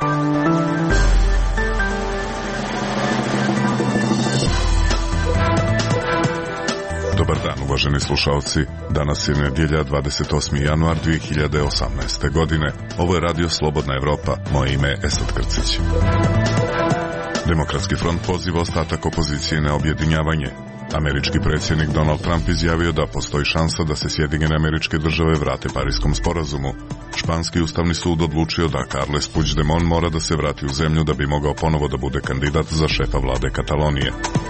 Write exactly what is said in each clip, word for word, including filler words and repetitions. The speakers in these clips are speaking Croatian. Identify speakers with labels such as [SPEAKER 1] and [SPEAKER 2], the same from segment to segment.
[SPEAKER 1] Dobar dan, uvaženi slušalci. Danas je nedjelja, dvadeset osmi januar dvije hiljade osamnaeste. godine. Ovo je Radio Slobodna Evropa. Moje ime je Esad Krcić. Demokratski front poziva ostatak opozicije na objedinjavanje. Američki predsjednik Donald Trump izjavio da postoji šansa da se Sjedinjene Američke Države vrate Parijskom sporazumu. Španski ustavni sud odlučio da Carles Puigdemont mora da se vrati u zemlju da bi mogao ponovo da bude kandidat za šefa vlade Katalonije.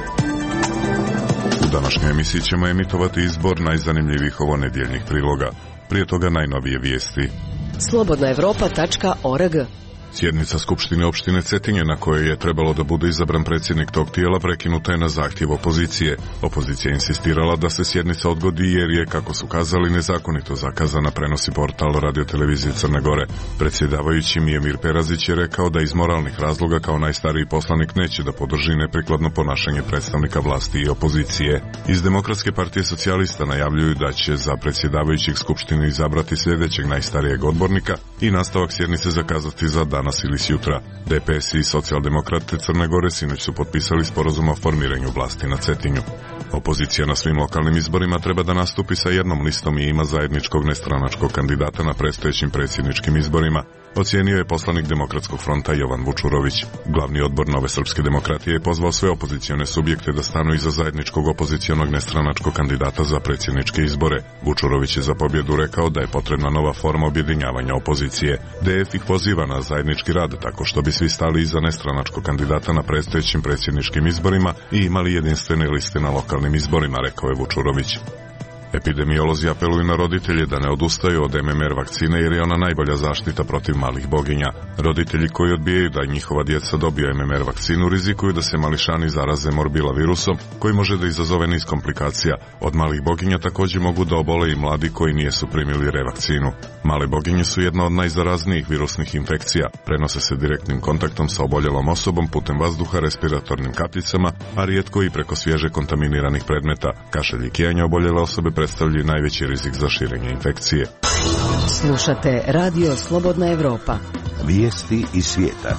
[SPEAKER 1] U današnjoj emisiji ćemo emitovati izbor najzanimljivijih ovonedjeljnih priloga. Prije toga najnovije vijesti.
[SPEAKER 2] slobodna evropa tačka org.
[SPEAKER 1] Sjednica Skupštine opštine Cetinje, na kojoj je trebalo da bude izabran predsjednik tog tijela, prekinuta je na zahtjev opozicije. Opozicija je insistirala da se sjednica odgodi jer je, kako su kazali, nezakonito zakazana, prenosi portal radiotelevizije Crne Gore. Predsjedavajući Mijemir Perazić je rekao da iz moralnih razloga kao najstariji poslanik neće da podrži neprikladno ponašanje predstavnika vlasti i opozicije. Iz Demokratske partije socijalista najavljuju da će za predsjedavajućeg Skupštine izabrati sljedećeg najstarijeg odbornika i nastavak sjednice zakazati za dan danas ili sjutra. D P S i Socijaldemokrate Crne Gore sinoć su potpisali sporazum o formiranju vlasti na Cetinju. Opozicija na svim lokalnim izborima treba da nastupi sa jednom listom i ima zajedničkog nestranačkog kandidata na predstojećim predsjedničkim izborima, ocijenio je poslanik Demokratskog fronta Jovan Vučurović. Glavni odbor Nove srpske demokratije je pozvao sve opozicione subjekte da stanu iza zajedničkog opozicionog nestranačkog kandidata za predsjedničke izbore. Vučurović je za pobjedu rekao da je potrebna nova forma objedinjavanja opozicije. D F ih poziva na zajednički rad tako što bi svi stali iza nestranačkog kandidata na predstojećim predsjedničkim izborima i imali jedinstvene liste na lokalnim izborima, rekao je Vučurović. Epidemiolozi apeluju na roditelje da ne odustaju od M M R vakcine jer je ona najbolja zaštita protiv malih boginja. Roditelji koji odbijaju da njihova djeca dobiju M M R vakcinu rizikuju da se mališani zaraze morbila virusom koji može da izazove niz komplikacija. Od malih boginja također mogu da obole i mladi koji nijesu primili revakcinu. Male boginje su jedna od najzaraznijih virusnih infekcija. Prenose se direktnim kontaktom sa oboljelom osobom putem vazduha, respiratornim kapljicama, a rijetko i preko svježe kontaminiranih predmeta. Kašalj i kijanje oboljele osobe predstavljaju najveći rizik za širenje infekcije.
[SPEAKER 2] Slušate Radio Slobodna Evropa.
[SPEAKER 3] Vijesti iz svijeta.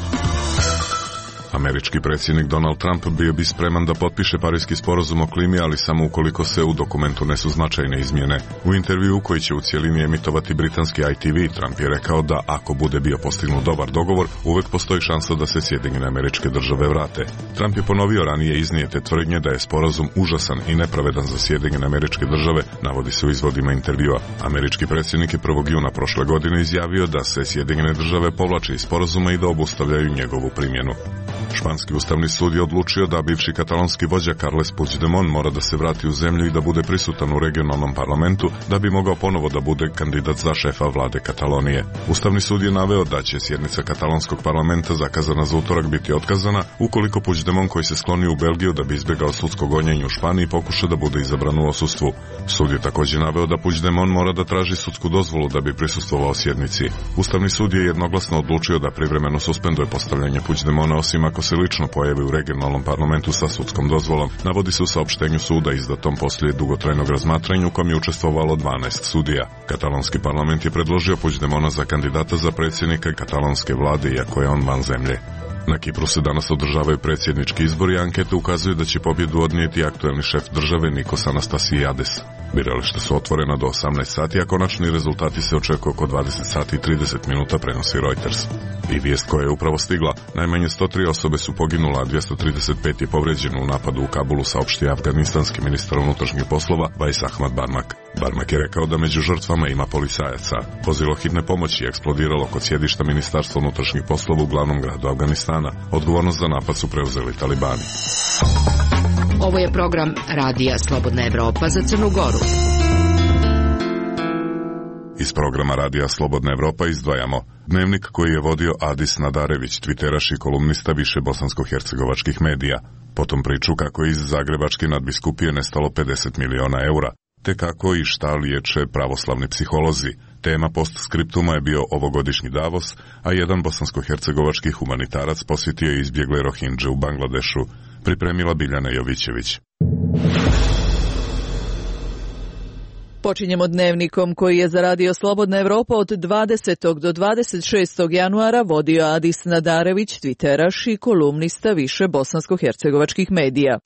[SPEAKER 1] Američki predsjednik Donald Trump bio bi spreman da potpiše Parijski sporazum o klimi, ali samo ukoliko se u dokumentu nesu značajne izmjene. U intervjuu koji će u cijelini emitovati britanski I T V, Trump je rekao da ako bude bio postignut dobar dogovor, uvek postoji šansa da se Sjedinjene Američke Države vrate. Trump je ponovio ranije iznijete tvrdnje da je sporazum užasan i nepravedan za Sjedinjene Američke Države, navodi se u izvodima intervjua. Američki predsjednik je prvog juna prošle godine izjavio da se Sjedinjene Države povlače iz sporazuma i da obustavljaju njegovu primjenu. Španski ustavni sud je odlučio da bivši katalonski vođa Carles Puigdemont mora da se vrati u zemlju i da bude prisutan u regionalnom parlamentu da bi mogao ponovo da bude kandidat za šefa vlade Katalonije. Ustavni sud je naveo da će sjednica katalonskog parlamenta zakazana za utorak biti otkazana ukoliko Puigdemont, koji se sklonio u Belgiju da bi izbjegao sudsko gonjenje u Španiji, pokuša da bude izabran u odsustvu. Sud je također naveo da Puigdemont mora da traži sudsku dozvolu da bi prisustvovao sjednici. Ustavni sud je jednoglasno odlučio da privremeno suspenduje postavljanje Puigdemonta osim ako se lično pojavi u regionalnom parlamentu sa sudskom dozvolom, navodi se u saopštenju suda izdatom poslije dugotrajnog razmatranja u kojem je učestvovalo dvanaest sudija. Katalonski parlament je predložio Puigdemonta za kandidata za predsjednika katalonske vlade, iako je on van zemlje. Na Kipru se danas održavaju predsjednički izbori, a ankete ukazuju da će pobjedu odnijeti aktuelni šef države Nikos Anastasiades. Birališta su otvorena do osamnaest sati, a konačni rezultati se očekuju oko dvadeset sati i trideset minuta, prenosi Reuters. I vijest koja je upravo stigla, najmanje sto tri osobe su poginula, a dvjesto trideset pet je povrijeđeno u napadu u Kabulu, saopštio afganistanski ministar unutrašnjih poslova Vajs Ahmad Barmak. Barmak je rekao da među žrtvama ima policajaca. Vozilo hitne pomoći je eksplodiralo kod sjedišta Ministarstva unutrašnjih poslova u glavnom gradu Afganistana. Odgovornost za napad su preuzeli talibani.
[SPEAKER 2] Ovo je program Radija Slobodna Evropa za Crnu Goru.
[SPEAKER 1] Iz programa Radija Slobodna Evropa izdvajamo dnevnik koji je vodio Adis Nadarević, tviteraš i kolumnista više bosansko-hercegovačkih medija. Potom priču kako je iz Zagrebačke nadbiskupije nestalo pedeset miliona eura, te kako i šta liječe pravoslavni psiholozi. Tema postskriptuma je bio ovogodišnji Davos, a jedan bosansko-hercegovački humanitarac posjetio je izbjegle Rohindže u Bangladešu. Pripremila Biljana Jovićević.
[SPEAKER 4] Počinjemo dnevnikom koji je za Radio Slobodna Evropa od dvadesetog do dvadeset šestog januara vodio Adis Nadarević, twitteraš i kolumnista više bosansko-hercegovačkih medija.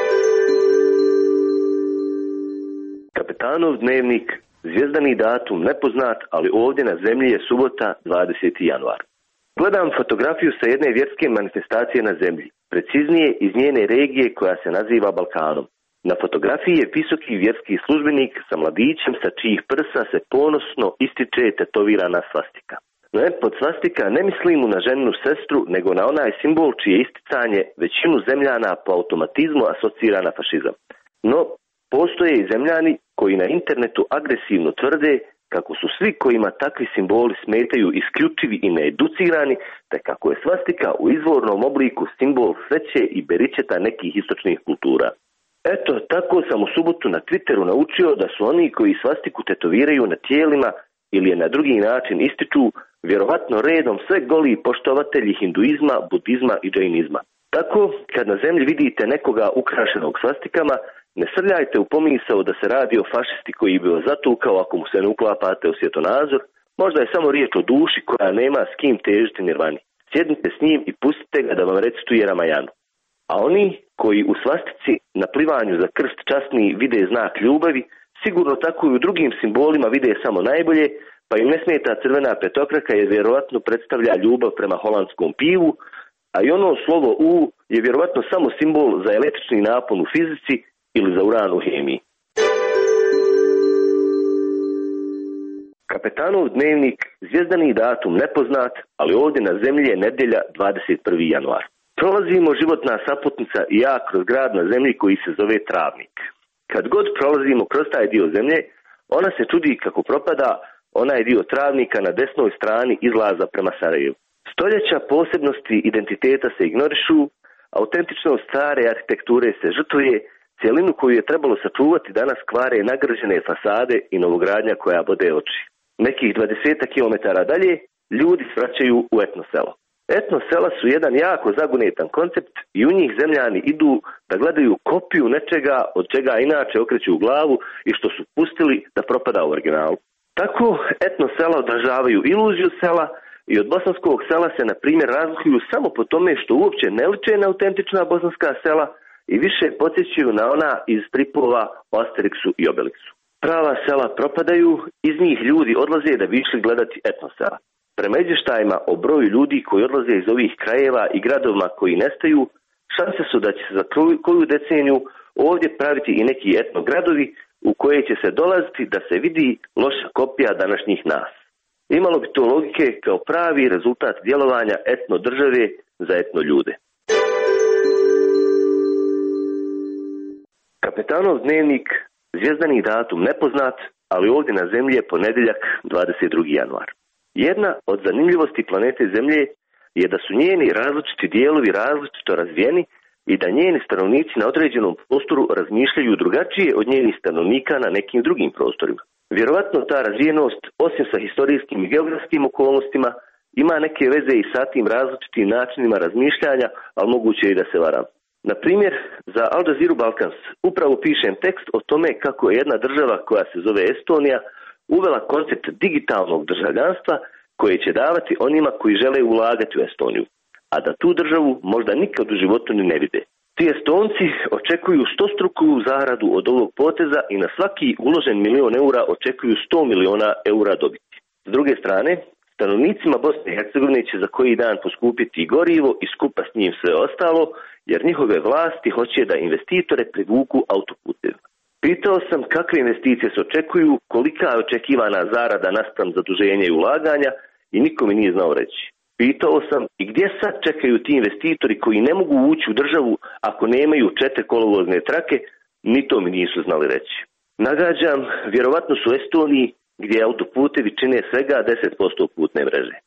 [SPEAKER 5] Kapetanov dnevnik, zvijezdani datum nepoznat, ali ovdje na zemlji je subota dvadeseti januar. Gledam fotografiju sa jedne vjerske manifestacije na zemlji, preciznije iz njene regije koja se naziva Balkanom. Na fotografiji je visoki vjerski službenik sa mladićem sa čijih prsa se ponosno ističe tetovirana svastika. No je pod svastika ne mislim na ženinu sestru, nego na onaj simbol čije isticanje većinu zemljana po automatizmu asocira na fašizam. No, postoje i zemljani koji na internetu agresivno tvrde kako su svi kojima takvi simboli smetaju isključivi i needucirani, te kako je svastika u izvornom obliku simbol sreće i beričeta nekih istočnih kultura. Eto, tako sam u subotu na Twitteru naučio da su oni koji svastiku tetoviraju na tijelima ili je na drugi način ističu, vjerovatno redom sve goli poštovatelji hinduizma, budizma i džainizma. Tako, kad na zemlji vidite nekoga ukrašenog svastikama, ne srljajte u pomisao da se radi o fašisti koji bi vas zatukao ako mu se ne uklapate u svjetonazor. Možda je samo riječ o duši koja nema s kim težiti nirvani. Sjednite s njim i pustite ga da vam recituje Ramajanu. A oni koji u svastici na plivanju za krst časni vide znak ljubavi, sigurno tako i u drugim simbolima vide samo najbolje, pa im ne smeta crvena petokraka jer vjerovatno predstavlja ljubav prema holandskom pivu, a i ono slovo U je vjerovatno samo simbol za električni napon u fizici ili za uran u hemiji. Kapetanov dnevnik, zvijezdani datum nepoznat, ali ovdje na zemlji je nedjelja dvadeset prvi januar. Prolazimo životna saputnica i ja kroz grad na zemlji koji se zove Travnik. Kad god prolazimo kroz taj dio zemlje, ona se čudi kako propada onaj dio Travnika na desnoj strani izlaza prema Sarajevu. Stoljeća posebnosti identiteta se ignorišu, autentičnost stare arhitekture se žrtvuje, cijelinu koju je trebalo sačuvati danas kvare nagrđene fasade i novogradnja koja bode oči. Nekih dvadesetak kilometara dalje, ljudi svraćaju u etno selo. Etno sela su jedan jako zagunetan koncept i u njih zemljani idu da gledaju kopiju nečega od čega inače okreću u glavu i što su pustili da propada u originalu. Tako etno sela odražavaju iluziju sela i od bosanskog sela se na primjer razlikuju samo po tome što uopće ne liče na autentična bosanska sela i više podsjećaju na ona iz stripova o Asterixu i Obelixu. Prava sela propadaju, iz njih ljudi odlaze da bi išli gledati etno sela. Prema izvještajima o broju ljudi koji odlaze iz ovih krajeva i gradovima koji nestaju, šanse su da će se za koju deceniju ovdje praviti i neki etno gradovi u koje će se dolaziti da se vidi loša kopija današnjih nas. Imalo bi to logike kao pravi rezultat djelovanja etno države za etno ljude. Kapetanov dnevnik, zvijezdani datum nepoznat, ali ovdje na zemlji je ponedjeljak dvadeset drugi januar. Jedna od zanimljivosti planete Zemlje je da su njeni različiti dijelovi različito razvijeni i da njeni stanovnici na određenom prostoru razmišljaju drugačije od njenih stanovnika na nekim drugim prostorima. Vjerovatno ta razvijenost, osim sa historijskim i geografskim okolnostima, ima neke veze i sa tim različitim načinima razmišljanja, ali moguće i da se varam. Na primjer, za Al Jazeera Balkans upravo pišem tekst o tome kako je jedna država koja se zove Estonija uvela koncept digitalnog državljanstva koje će davati onima koji žele ulagati u Estoniju, a da tu državu možda nikad u životu ni ne vide. Ti Estonci očekuju stostruku zaradu od ovog poteza i na svaki uložen milion eura očekuju sto miliona eura dobiti. S druge strane, stanovnicima Bosne i Hercegovine će za koji dan poskupiti i gorivo i skupa s njim sve ostalo, jer njihove vlasti hoće da investitore privuku autoputevima. Pitao sam kakve investicije se očekuju, kolika je očekivana zarada naspram zaduženja i ulaganja i niko mi nije znao reći. Pitao sam i gdje sad čekaju ti investitori koji ne mogu ući u državu ako nemaju četiri kolovozne trake, ni to mi nisu znali reći. Nagađam, vjerovatno su u Estoniji gdje autoputevi čine svega deset posto putne mreže.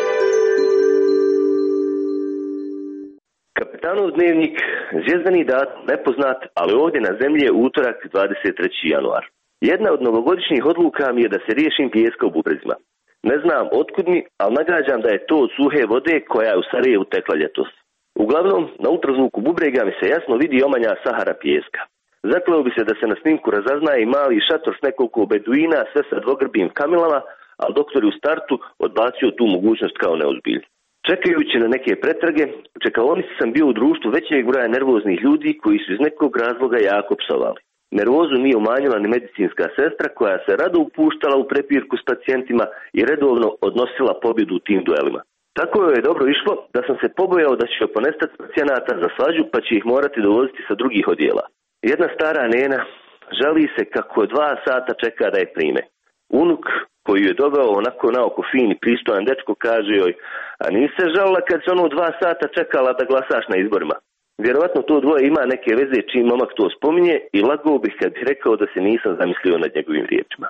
[SPEAKER 5] Kapetanov dnevnik, zvijezdani datum nepoznat, ali ovdje na zemlji je utorak dvadeset treći januar. Jedna od novogodišnjih odluka mi je da se riješim pijeska u bubrezima. Ne znam otkud mi, ali nagađam da je to od suhe vode koja je u Sarajevu tekla ljetos. Uglavnom, na ultrazvuku bubrega mi se jasno vidi omanja Sahara pijeska. Zakleo bi se da se na snimku razaznaje i mali šator s nekoliko beduina, sve sa dvogrbim kamilama, ali doktor je u startu odbacio tu mogućnost kao neozbiljnu. Čekajući na neke pretrage, u čekaonici sam bio u društvu većeg broja nervoznih ljudi koji su iz nekog razloga jako psovali. Nervozu nije umanjila ni medicinska sestra koja se rado upuštala u prepirku s pacijentima i redovno odnosila pobjedu u tim duelima. Tako je dobro išlo da sam se pobojao da će ponestati pacijenata za svađu pa će ih morati dovoziti sa drugih odjela. Jedna stara nena žali se kako dva sata čeka da je prime. Unuk koji je doveo onako naoko fin i pristojan dečko kaže joj, a nisi se žalila kad se ono dva sata čekala da glasaš na izborima. Vjerovatno to dvoje ima neke veze čim momak to spominje i lagao bih kad bi rekao da se nisam zamislio nad njegovim riječima.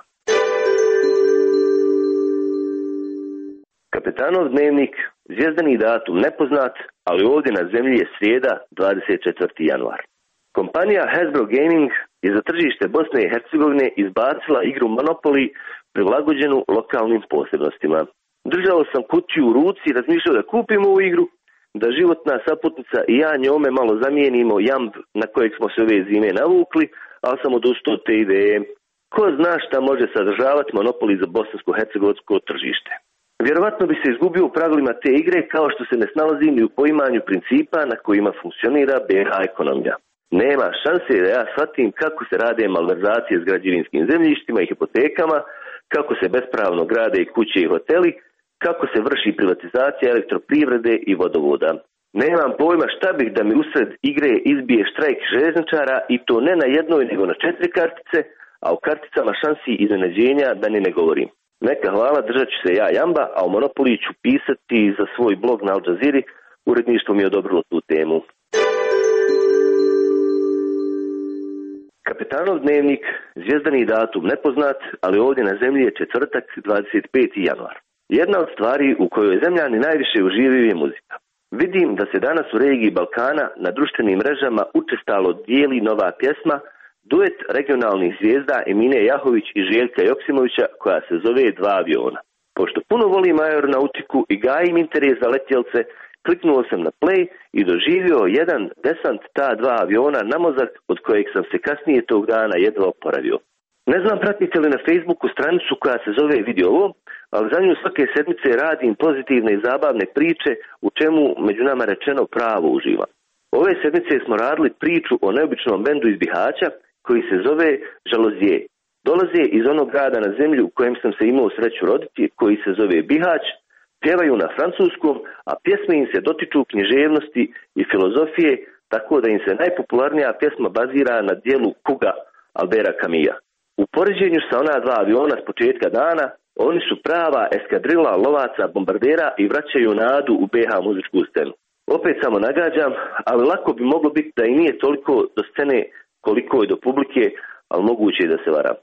[SPEAKER 5] Kapetanov dnevnik, zvijezdani datum nepoznat, ali ovdje na zemlji je srijeda dvadeset četvrti januar. Kompanija Hasbro Gaming je za tržište Bosne i Hercegovine izbacila igru Monopoly prilagođenu lokalnim posebnostima. Držao sam kutiju u ruci i razmišljao da kupim ovu igru, da životna saputnica i ja njome malo zamijenimo jamb na kojeg smo se ove zime navukli, ali sam odustao od te ideje. Ko zna šta može sadržavati Monopoly za bosansko-hercegovačko tržište? Vjerovatno bi se izgubio u pravilima te igre kao što se ne snalazim i u poimanju principa na kojima funkcionira B iH ekonomija. Nema šanse da ja shvatim kako se rade malverzacije s građevinskim zemljištima i hipotekama, kako se bespravno grade i kuće i hoteli, kako se vrši privatizacija elektroprivrede i vodovoda. Nemam pojma šta bih da mi usred igre izbije štrajk željezničara i to ne na jednoj nego na četiri kartice, a u karticama šansi iznenađenja da ni ne govorim. Neka hvala, držat ću se ja jamba, a u Monopoly ću pisati za svoj blog na Al Jazeera. Uredništvo mi je odobrilo tu temu. Kapetanov dnevnik, zvijezdani datum nepoznat, ali ovdje na zemlji je četvrtak dvadeset peti januar. Jedna od stvari u kojoj zemljani najviše uživaju je muzika. Vidim da se danas u regiji Balkana na društvenim mrežama učestalo dijeli nova pjesma, duet regionalnih zvijezda Emine Jahović i Željka Joksimovića koja se zove Dva aviona. Pošto puno volim aeronautiku i gajim interes za letjelce, kliknuo sam na play i doživio jedan desant ta dva aviona na mozak od kojeg sam se kasnije tog dana jedva oporavio. Ne znam pratite li na Facebooku stranicu koja se zove Video ovo, ali za nju svake sedmice radim pozitivne i zabavne priče u čemu među nama rečeno pravo uživam. Ove sedmice smo radili priču o neobičnom bendu iz Bihaća koji se zove Žalozije. Dolaze iz onog grada na zemlji u kojem sam se imao sreću roditi, koji se zove Bihać, pjevaju na francuskom, a pjesme im se dotiču književnosti i filozofije, tako da im se najpopularnija pjesma bazira na dijelu Kuga Albera Camusa. U poređenju sa ona dva aviona s početka dana, oni su prava eskadrila lovaca bombardera i vraćaju nadu u B iH muzičku scenu. Opet samo nagađam, ali lako bi moglo biti da i nije toliko do scene koliko je do publike, ali moguće je da se varam.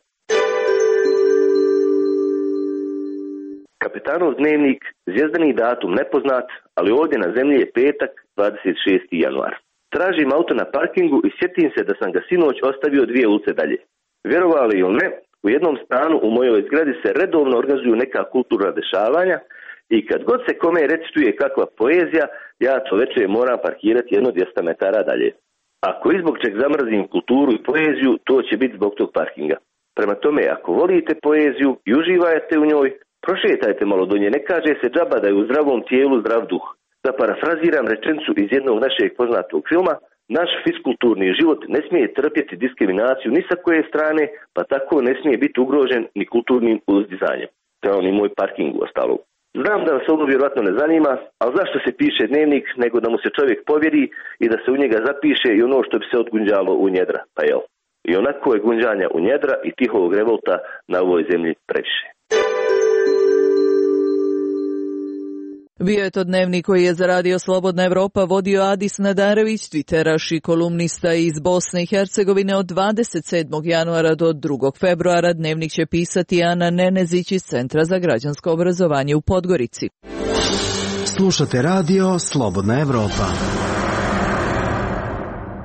[SPEAKER 5] Kapetanov dnevnik, zvijezdani datum nepoznat, ali ovdje na zemlji je petak dvadeset šesti januar. Tražim auto na parkingu i sjetim se da sam ga sinoć ostavio dvije ulice dalje. Vjerovali ili ne, u jednom stanu u mojoj zgradi se redovno organizuju neka kulturna dešavanja i kad god se kome recituje kakva poezija, ja to večer moram parkirati jedno dvjesto metara dalje. Ako izbog čeg zamrzim kulturu i poeziju, to će biti zbog tog parkinga. Prema tome, ako volite poeziju i uživajte u njoj, prošetajte malo do nje, ne kaže se džaba da je u zdravom tijelu zdrav duh. Da parafraziram rečenicu iz jednog našeg poznatog filma, naš fiskulturni život ne smije trpjeti diskriminaciju ni sa koje strane, pa tako ne smije biti ugrožen ni kulturnim uzdizanjem. To je on i moj parking u ostalom. Znam da vas ovo vjerojatno ne zanima, ali zašto se piše dnevnik nego da mu se čovjek povjeri i da se u njega zapiše i ono što bi se odgunđalo u njedra, pa jel? I onako je gunđanja u njedra i tihovog revolta na ovoj zemlji previše.
[SPEAKER 4] Bio je to dnevnik koji je za Radio Slobodna Evropa vodio Adis Nadarević, twitteraš i kolumnista iz Bosne i Hercegovine. Od dvadeset sedmog januara do drugog februara dnevnik će pisati Ana Nenezić iz Centra za građansko obrazovanje u Podgorici.
[SPEAKER 3] Slušate Radio Slobodna Evropa.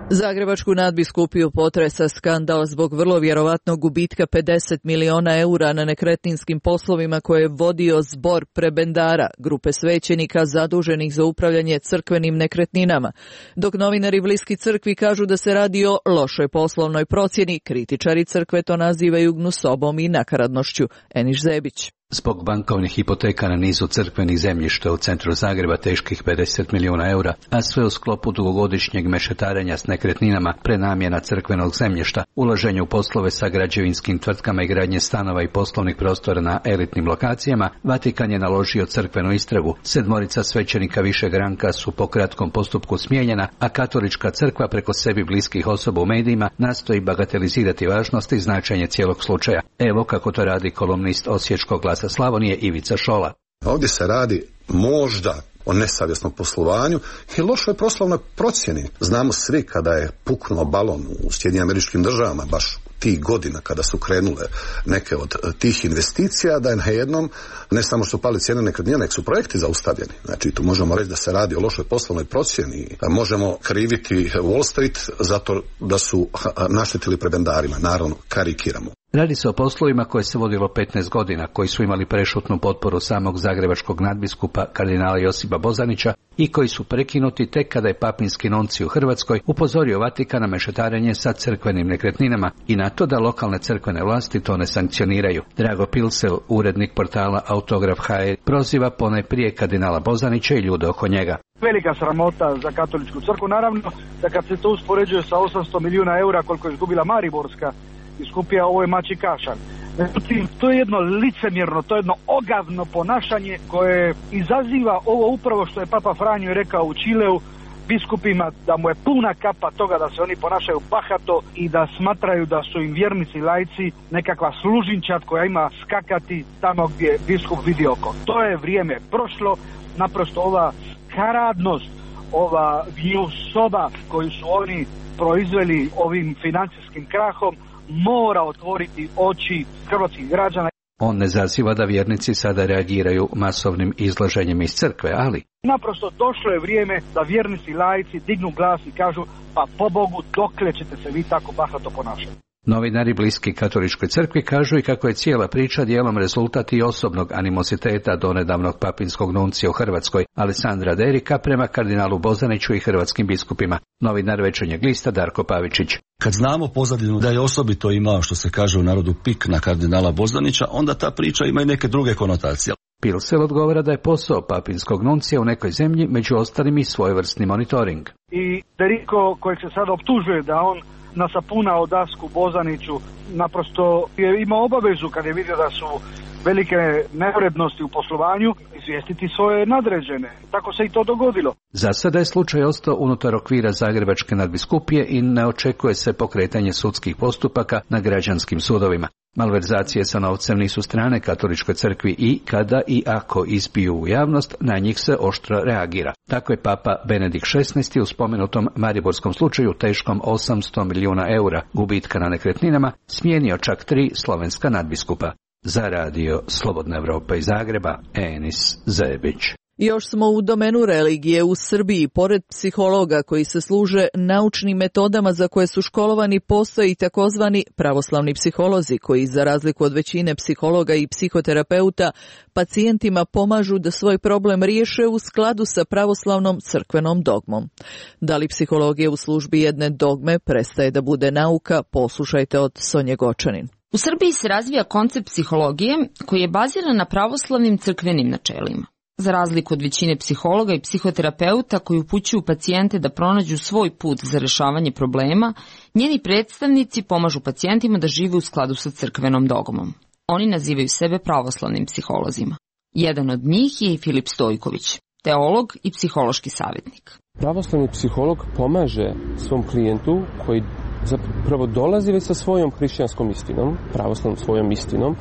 [SPEAKER 4] Zagrebačku nadbiskupiju potresa skandal zbog vrlo vjerovatnog gubitka pedeset miliona eura na nekretninskim poslovima koje je vodio zbor prebendara, grupe svećenika zaduženih za upravljanje crkvenim nekretninama. Dok novinari bliski crkvi kažu da se radi o lošoj poslovnoj procjeni, kritičari crkve to nazivaju gnusobom i nakaradnošću. Eniš Zebić.
[SPEAKER 6] Zbog bankovnih hipoteka na nizu crkvenih zemljišta u centru Zagreba teških pedeset milijuna eura, a sve u sklopu dugogodišnjeg mešetarenja s nekretninama, prenamjena crkvenog zemljišta, ulaženje u poslove sa građevinskim tvrtkama i gradnje stanova i poslovnih prostora na elitnim lokacijama, Vatikan je naložio crkvenu istragu. Sedmorica svećenika višeg ranka su po kratkom postupku smijenjena, a katolička crkva preko sebi bliskih osoba u medijima nastoji bagatelizirati važnost i značenje cijelog slučaja. Evo kako to radi kolumnist Osječkog Glasa Slavonije Ivica Šola.
[SPEAKER 7] Ovdje se radi možda o nesavjesnom poslovanju i lošoj poslovnoj procjeni. Znamo svi kada je puknuo balon u Sjedinjenim Američkim Državama, baš tih godina kada su krenule neke od tih investicija, da je na jednom ne samo što pali cijene nekretnina, nek su projekti zaustavljeni. Znači tu možemo reći da se radi o lošoj poslovnoj procjeni. Možemo kriviti Wall Street zato da su naštetili prebendarima, naravno karikiramo.
[SPEAKER 6] Radi se o poslovima koje se vodilo petnaest godina, koji su imali prešutnu potporu samog zagrebačkog nadbiskupa kardinala Josipa Bozanića i koji su prekinuti tek kada je papinski nunci u Hrvatskoj upozorio Vatikan na mešetarenje sa crkvenim nekretninama i na to da lokalne crkvene vlasti to ne sankcioniraju. Drago Pilsel, urednik portala Autograf punkt h r, proziva ponajprije kardinala Bozanića i ljude oko njega.
[SPEAKER 8] Velika sramota za katoličku crkvu, naravno da kad se to uspoređuje sa osamsto milijuna eura koliko je izgubila Mariborska biskupija, ovo je mači kašan. Međutim, to je jedno licemjerno, to je jedno ogavno ponašanje koje izaziva ovo upravo što je Papa Franjo rekao u Čileu biskupima, da mu je puna kapa toga da se oni ponašaju bahato i da smatraju da su im vjernici laici nekakva služinčad koja ima skakati tamo gdje biskup vidi oko. To je vrijeme prošlo, naprosto ova karadnost, ova soba koju su oni proizveli ovim financijskim krahom mora otvoriti oči hrvatskih građana.
[SPEAKER 6] On ne zaziva da vjernici sada reagiraju masovnim izlaženjem iz crkve, ali
[SPEAKER 8] naprosto došlo je vrijeme da vjernici laici dignu glas i kažu pa po Bogu dokle ćete se vi tako bahato ponašati.
[SPEAKER 6] Novinari bliski katoličkoj crkvi kažu i kako je cijela priča dijelom rezultat i osobnog animositeta donedavnog papinskog nuncija u Hrvatskoj, Alessandra Derika, prema kardinalu Bozaniću i hrvatskim biskupima. Novinar Večernjeg lista Darko Pavičić.
[SPEAKER 9] Kad znamo pozadinu da je osobito imao, što se kaže u narodu, pik na kardinala Bozanića, onda ta priča ima i neke druge konotacije.
[SPEAKER 6] Pilsel odgovara da je posao papinskog nuncija u nekoj zemlji među ostalim i svojevrsni monitoring.
[SPEAKER 8] I Deriko, kojeg se sada optužuje da on nasapunao dasku Bozaniću, naprosto je imao obavezu kad je vidio da su velike neurednosti u poslovanju izvijestiti svoje nadređene. Tako se i to dogodilo.
[SPEAKER 6] Za sada je slučaj ostao unutar okvira Zagrebačke nadbiskupije i ne očekuje se pokretanje sudskih postupaka na građanskim sudovima. Malverzacije sa novcem nisu strane katoličkoj crkvi i kada i ako ispiju u javnost, na njih se oštro reagira. Tako je Papa Benedikt šesnaesti u spomenutom mariborskom slučaju teškom osamsto milijuna eura gubitka na nekretninama smijenio čak tri slovenska nadbiskupa. Za radio Slobodna Evropa iz Zagreba, Enis Zebić.
[SPEAKER 4] Još smo u domenu religije u Srbiji. Pored psihologa koji se služe naučnim metodama za koje su školovani, postoje i takozvani pravoslavni psiholozi koji, za razliku od većine psihologa i psihoterapeuta, pacijentima pomažu da svoj problem riješe u skladu sa pravoslavnom crkvenom dogmom. Da li psihologija u službi jedne dogme prestaje da bude nauka? Poslušajte od Sonje Gočanin.
[SPEAKER 10] U Srbiji se razvija koncept psihologije koji je baziran na pravoslavnim crkvenim načelima. Za razliku od većine psihologa i psihoterapeuta koji upućuju pacijente da pronađu svoj put za rješavanje problema, njeni predstavnici pomažu pacijentima da žive u skladu sa crkvenom dogmom. Oni nazivaju sebe pravoslavnim psiholozima. Jedan od njih je i Filip Stojković, teolog i psihološki savjetnik.
[SPEAKER 11] Pravoslavni psiholog pomaže svom klijentu koji zapravo dolazi već sa svojom hrišćanskom istinom, pravoslavnom svojom istinom,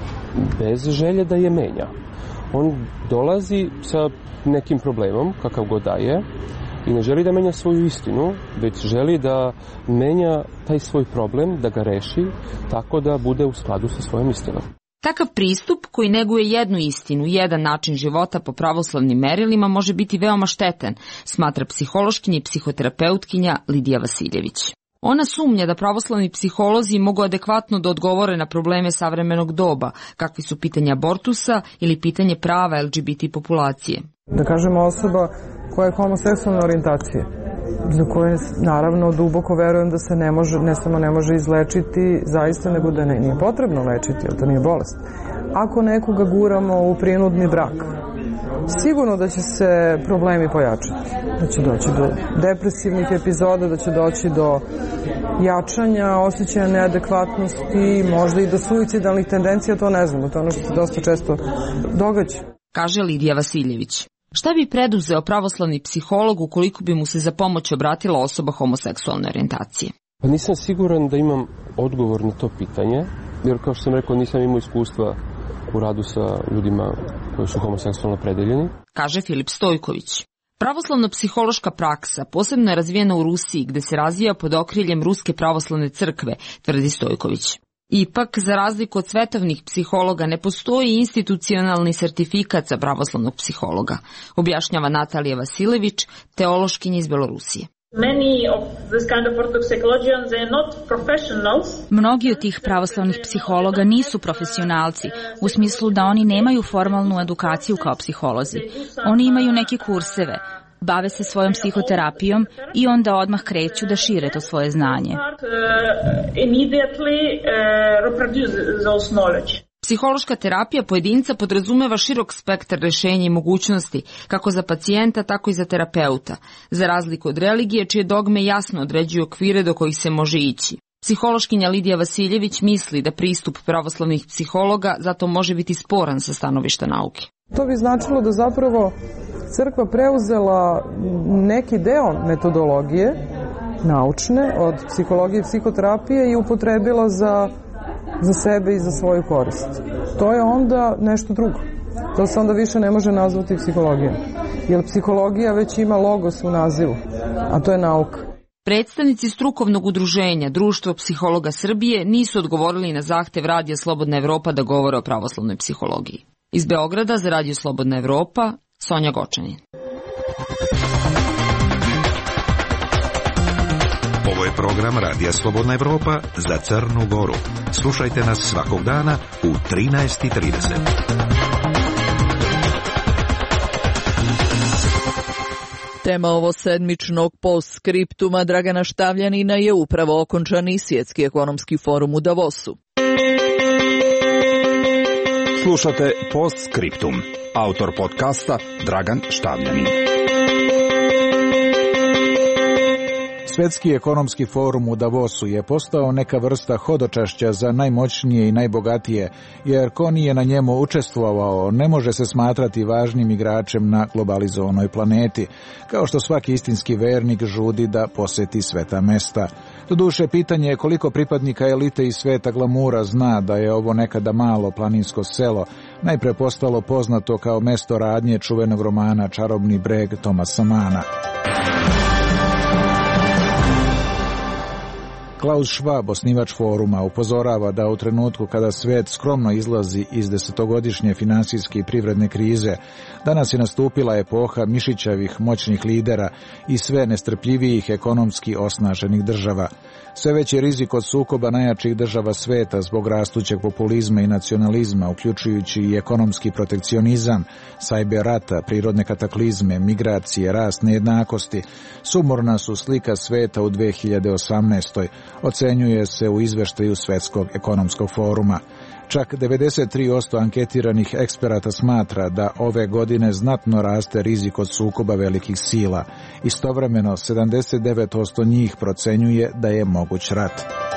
[SPEAKER 11] bez želje da je menja. On dolazi sa nekim problemom, kakav god da je, i ne želi da menja svoju istinu, već želi da menja taj svoj problem, da ga reši, tako da bude u skladu sa svojom istinom.
[SPEAKER 10] Takav pristup koji neguje jednu istinu, jedan način života po pravoslavnim merilima može biti veoma štetan, smatra psihološkinja i psihoterapeutkinja Lidija Vasiljević. Ona sumnja da pravoslavni psiholozi mogu adekvatno da odgovore na probleme savremenog doba, kakvi su pitanja abortusa ili pitanje prava L G B T populacije.
[SPEAKER 12] Da kažemo osoba koja je homoseksualne orijentacije, za koje naravno duboko verujem da se ne može, ne samo ne može izlečiti zaista, nego da ne, nije potrebno lečiti, jer to nije bolest. Ako nekoga guramo u prinudni brak, sigurno da će se problemi pojačati. Da će doći do depresivnih epizoda, da će doći do jačanja, osjećaja neadekvatnosti, možda i do suicidalnih tendencija, to ne znamo, to je ono što se dosta često događa.
[SPEAKER 10] Kaže Lidija Vasiljević. Šta bi preduzeo pravoslavni psiholog ukoliko bi mu se za pomoć obratila osoba homoseksualne orijentacije?
[SPEAKER 11] Pa nisam siguran da imam odgovor na to pitanje, jer kao što sam rekao nisam imao iskustva u radu sa ljudima koji su homoseksualno opredeljeni. Kaže Filip Stojković. Pravoslavno-psihološka praksa posebno je razvijena u Rusiji, gde se razvija pod okriljem Ruske pravoslavne crkve, tvrdi Stojković. Ipak, za razliku od svetovnih psihologa, ne postoji institucionalni sertifikat za pravoslavnog psihologa, objašnjava Natalija Vasilević, teološkinja iz Belorusije.
[SPEAKER 13] Mnogi od tih pravoslavnih psihologa nisu profesionalci, u smislu da oni nemaju formalnu edukaciju kao psiholozi. Oni imaju neke kurseve, bave se svojom psihoterapijom i onda odmah kreću da šire to svoje znanje.
[SPEAKER 10] Psihološka terapija pojedinca podrazumeva širok spektar rešenja i mogućnosti, kako za pacijenta, tako i za terapeuta, za razliku od religije, čije dogme jasno određuju okvire do kojih se može ići. Psihološkinja Lidija Vasiljević misli da pristup pravoslavnih psihologa zato može biti sporan sa stanovišta nauke.
[SPEAKER 12] To bi značilo da zapravo crkva preuzela neki deo metodologije naučne od psihologije i psihoterapije i upotrebila za, za sebe i za svoju korist. To je onda nešto drugo. To se onda više ne može nazvati psihologijom. Jer psihologija već ima logos u nazivu, a to je nauka.
[SPEAKER 10] Predstavnici strukovnog udruženja Društvo psihologa Srbije nisu odgovorili na zahtev Radija Slobodna Evropa da govore o pravoslavnoj psihologiji. Iz Beograda za Radio Slobodna Evropa, Sonja Gočanin.
[SPEAKER 3] Ovo je program Radija Slobodna Evropa za Crnu Goru. Slušajte nas svakog dana u trinaest i trideset.
[SPEAKER 4] Tema ovo sedmičnog postskriptuma Dragana Štavljanina je upravo okončani Svjetski ekonomski forum u Davosu.
[SPEAKER 14] Slušate Postskriptum. Autor podcasta Dragan Štavljanin. Svjetski ekonomski forum u Davosu je postao neka vrsta hodočašća za najmoćnije i najbogatije, jer ko nije na njemu učestvovao ne može se smatrati važnim igračem na globalizovanoj planeti, kao što svaki istinski vernik žudi da poseti sveta mesta. Doduše, pitanje je koliko pripadnika elite i sveta glamura zna da je ovo nekada malo planinsko selo, najpre postalo poznato kao mesto radnje čuvenog romana Čarobni breg Tomasa Mana. Klaus Schwab, osnivač foruma, upozorava da u trenutku kada svet skromno izlazi iz desetogodišnje finansijske i privredne krize, danas je nastupila epoha mišićavih moćnih lidera i sve nestrpljivijih ekonomski osnaženih država. Sve veći rizik od sukoba najjačih država sveta zbog rastućeg populizma i nacionalizma, uključujući i ekonomski protekcionizam, sajber rata, prirodne kataklizme, migracije, rast nejednakosti, sumorna su slika sveta u dve hiljade osamnaestoj. Ocenjuje se u izveštaju Svetskog ekonomskog foruma. Čak devedeset tri posto anketiranih eksperata smatra da ove godine znatno raste rizik od sukoba velikih sila. Istovremeno, sedamdeset devet posto njih procenjuje da je moguć rat.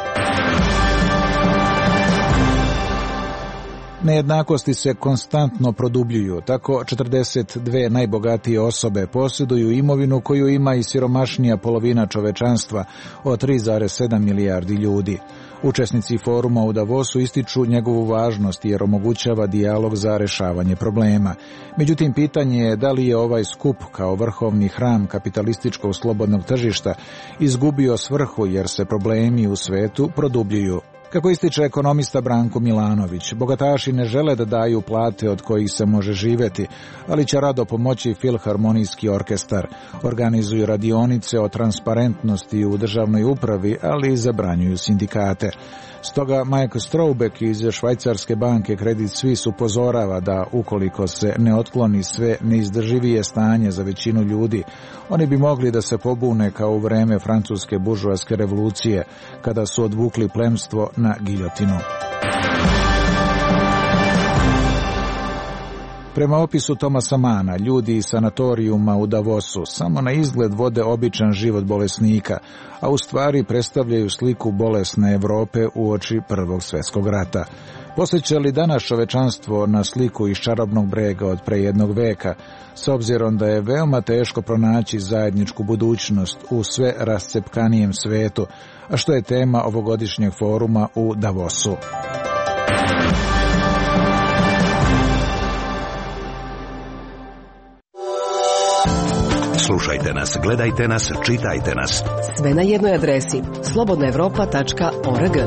[SPEAKER 14] Nejednakosti se konstantno produbljuju, tako četrdeset dve najbogatije osobe posjeduju imovinu koju ima i siromašnija polovina čovečanstva od tri zarez sedam milijardi ljudi. Učesnici foruma u Davosu ističu njegovu važnost jer omogućava dijalog za rešavanje problema. Međutim, pitanje je da li je ovaj skup kao vrhovni hram kapitalističkog slobodnog tržišta izgubio svrhu jer se problemi u svetu produbljuju. Kako ističe ekonomista Branko Milanović, bogataši ne žele da daju plate od kojih se može živjeti, ali će rado pomoći Filharmonijski orkestar. Organizuju radionice o transparentnosti u državnoj upravi, ali i zabranjuju sindikate. Stoga Mike Strobeck iz švajcarske banke Credit Suisse upozorava da ukoliko se ne otkloni sve neizdrživije stanje za većinu ljudi, oni bi mogli da se pobune kao u vreme francuske buržoaske revolucije, kada su odvukli plemstvo na giljotinu. Prema opisu Tomasa Mana, ljudi iz sanatorijuma u Davosu samo na izgled vode običan život bolesnika, a u stvari predstavljaju sliku bolesne Evrope uoči Prvog svjetskog rata. Posjeća li danas čovečanstvo na sliku iz Čarobnog brega od pre jednog veka, s obzirom da je veoma teško pronaći zajedničku budućnost u sve rascepkanijem svetu, a što je tema ovogodišnjeg foruma u Davosu.
[SPEAKER 3] Slušajte nas, gledajte nas, čitajte nas.
[SPEAKER 2] Sve na jednoj adresi slobodna evropa tačka org.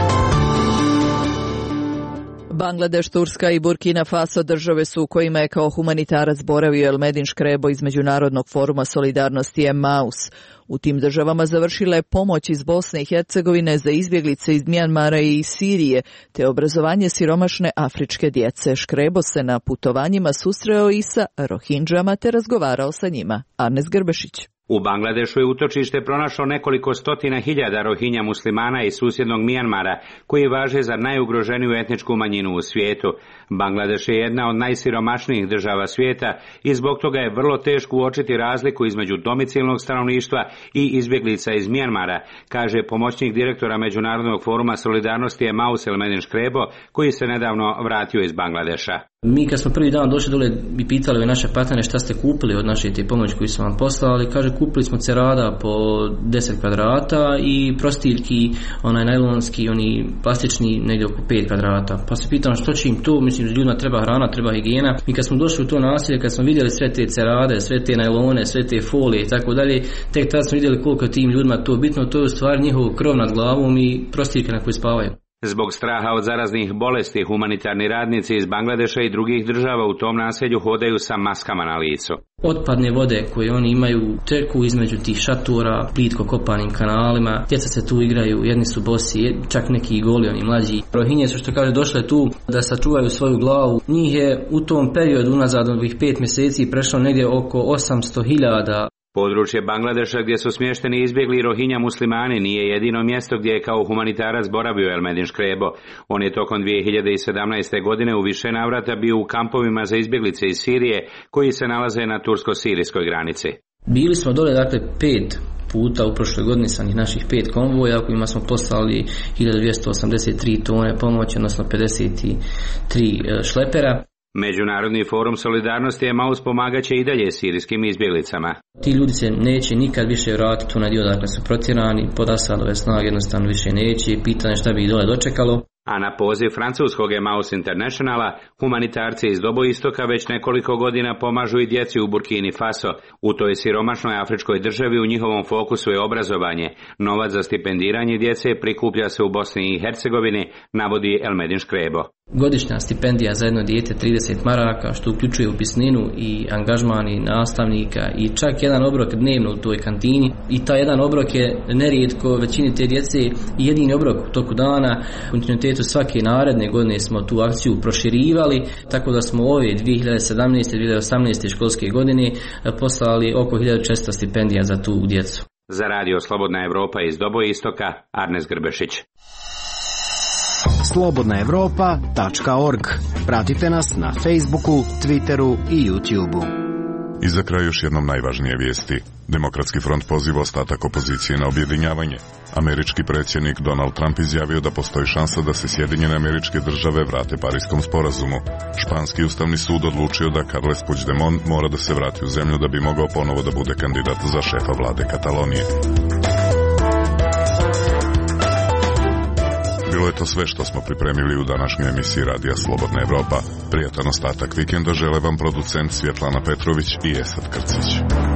[SPEAKER 4] Bangladeš, Turska i Burkina Faso države su u kojima je kao humanitarac boravio Elmedin Škrebo iz Međunarodnog foruma solidarnosti Emmaus. U tim državama završila je pomoć iz Bosne i Hercegovine za izbjeglice iz Mjanmara i iz Sirije, te obrazovanje siromašne afričke djece. Škrebo se na putovanjima susreo i sa Rohindžama te razgovarao sa njima. Arnes Grbešić.
[SPEAKER 15] U Bangladešu je utočište pronašlo nekoliko stotina hiljada Rohinja muslimana iz susjednog Mijanmara, koji važe za najugroženiju etničku manjinu u svijetu. Bangladeš je jedna od najsiromašnijih država svijeta i zbog toga je vrlo teško uočiti razliku između domicilnog stanovništva i izbjeglica iz Mijanmara, kaže pomoćnik direktora Međunarodnog foruma solidarnosti Emmaus Elmedin Škrebo, koji se nedavno vratio iz Bangladeša.
[SPEAKER 16] Mi kad smo prvi dan došli dole i pitali ove naše partnere šta ste kupili od naše te pomoći koju smo vam poslali, kaže kupili smo cerada po deset kvadrata i prostiljki, onaj najlonski, oni plastični negdje oko pet kvadrata. Pa se pitamo što će im to, mislim da ljudima treba hrana, treba higijena. Mi kad smo došli u to naselje, kad smo vidjeli sve te cerade, sve te najlone, sve te folije i tako dalje, tek tada smo vidjeli koliko tim ljudima to bitno, to je u stvari njihov krov nad glavom i prostiljke na koje spavaju.
[SPEAKER 15] Zbog straha od zaraznih bolesti, humanitarni radnici iz Bangladeša i drugih država u tom naselju hodaju sa maskama na licu.
[SPEAKER 16] Otpadne vode koje oni imaju teku između tih šatora, plitko kopanim kanalima, djeca se tu igraju, jedni su bosi, čak neki goli, oni mlađi. Rohinje su, što kaže, došle tu da sačuvaju svoju glavu. Njih je u tom periodu unazad ovih pet mjeseci prešlo negdje oko osamsto hiljada.
[SPEAKER 15] Područje Bangladeša gdje su smješteni izbjegli Rohinja muslimani nije jedino mjesto gdje je kao humanitarac boravio Elmedin Škrebo. On je tokom dvije hiljade sedamnaeste. godine u više navrata bio u kampovima za izbjeglice iz Sirije koji se nalaze na tursko-sirijskoj granici.
[SPEAKER 16] Bili smo dole dakle pet puta u prošloj godini sa naših pet konvoja kojima smo poslali hiljadu dvjesto osamdeset tri tone pomoći, odnosno pedeset tri šlepera.
[SPEAKER 15] Međunarodni forum solidarnosti Emmaus pomagat će i dalje sirijskim izbjeglicama.
[SPEAKER 16] Ti ljudi se neće nikad više vratiti tu na dio dakle su protjerani, pod Asadove snage jednostavno više neće, pitanje šta bi ih dole dočekalo.
[SPEAKER 15] A na poziv francuskog Emmaus Internationala, humanitarci iz Doboistoka već nekoliko godina pomažu i djeci u Burkini Faso. U toj siromašnoj afričkoj državi u njihovom fokusu je obrazovanje. Novac za stipendiranje djece prikuplja se u Bosni i Hercegovini, navodi Elmedin Škrebo.
[SPEAKER 16] Godišnja stipendija za jedno dijete trideset maraka, što uključuje upisninu i angažmani nastavnika i čak jedan obrok dnevno u toj kantini. I taj jedan obrok je nerijetko većini te djece jedini obrok u toku dana. U kontinuitetu svake naredne godine smo tu akciju proširivali, tako da smo ove dvije hiljade sedamnaeste. dvije hiljade osamnaeste. školske godine poslali oko hiljadu četiristo stipendija za tu djecu.
[SPEAKER 15] Za radio Slobodna Evropa iz Doboistoka, Arnes Grbešić.
[SPEAKER 17] slobodna evropa tačka org. Pratite nas na Facebooku, Twitteru i YouTubeu.
[SPEAKER 1] I za kraj još jednom najvažnije vijesti. Demokratski front poziva ostatak opozicije na objedinjavanje. Američki predsjednik Donald Trump izjavio da postoji šansa da se Sjedinjene Američke Države vrate Parijskom sporazumu. Španski ustavni sud odlučio da Carles Puigdemont mora da se vrati u zemlju da bi mogao ponovo da bude kandidat za šefa vlade Katalonije. Bilo je to sve što smo pripremili u današnjoj emisiji Radija Slobodna Evropa. Prijatan ostatak vikenda žele vam producent Svjetlana Petrović i Esad Krcić.